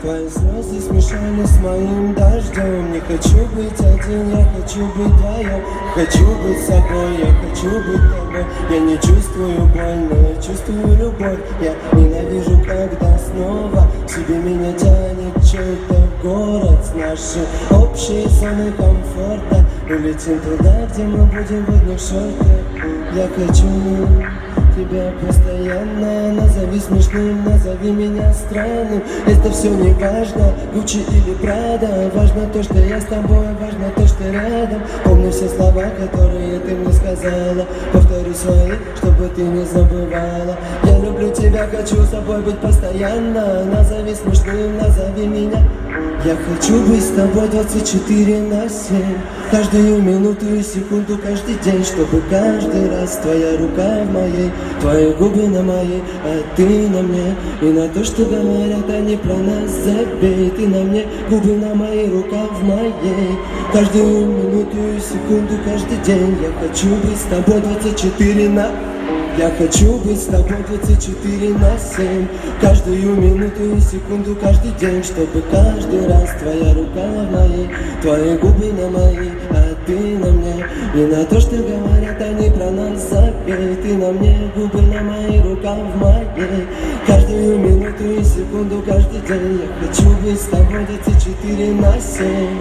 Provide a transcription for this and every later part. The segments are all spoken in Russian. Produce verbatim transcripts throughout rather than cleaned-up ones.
Твои слезы смешались с моим дождем. Не хочу быть один, я хочу быть вдвоем. Хочу быть собой, я хочу быть тобой. Я не чувствую боль, но я чувствую любовь. Я ненавижу, когда снова к себе меня тянет чей-то город. С нашей общей зоны комфорта улетим туда, где мы будем в одних шортах. Я хочу тебя постоянно. Назови смешным, назови меня странным. Это все не важно, Гуччи или Прада. Важно то, что я с тобой, важно то, что рядом. Помни все слова, которые ты мне сказала. Повтори свои, чтобы ты не забывала. Я люблю тебя, хочу с тобой быть постоянно. Назови смешным, назови меня. Я хочу быть с тобой двадцать четыре на семь. Каждую минуту и секунду, каждый день. Чтобы каждый раз твоя рука в моей, твои губы на моей, а ты на мне. И на то, что говорят они про нас, забей. Ты на мне, губы на моей, рука в моей. Каждую минуту и секунду, каждый день. Я хочу быть с тобой двадцать четыре на Я хочу быть с тобой двадцать четыре на семь. Каждую минуту и секунду, каждый день. Чтобы каждый раз твоя рука в моей, твои губы на моей, а ты на мне. И на то, что говорят они про нас, забей. Ты на мне, губы на моей, рука в моей. Каждую минуту и секунду, каждый день. Я хочу быть с тобой двадцать четыре на семь.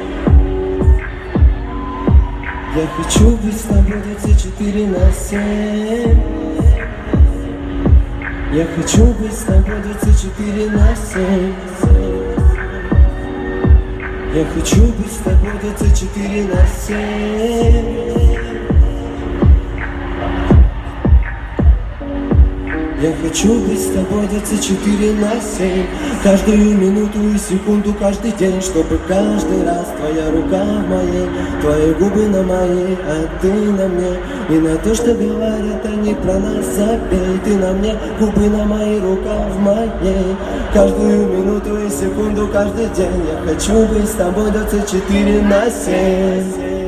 Я хочу быть с тобой двадцать четыре на семь. Я хочу быть с тобой двадцать четыре на семь. Я хочу быть с тобой двадцать четыре на семь. Я хочу быть с тобой двадцать четыре на семь. Каждую минуту и секунду, каждый день. Чтобы каждый раз твоя рука в моей, твои губы на моей, а ты на мне. И на то, что говорят они про нас, забей. Ты на мне, губы на моей, рука в моей. Каждую минуту и секунду, каждый день. Я хочу быть с тобой двадцать четыре на семь.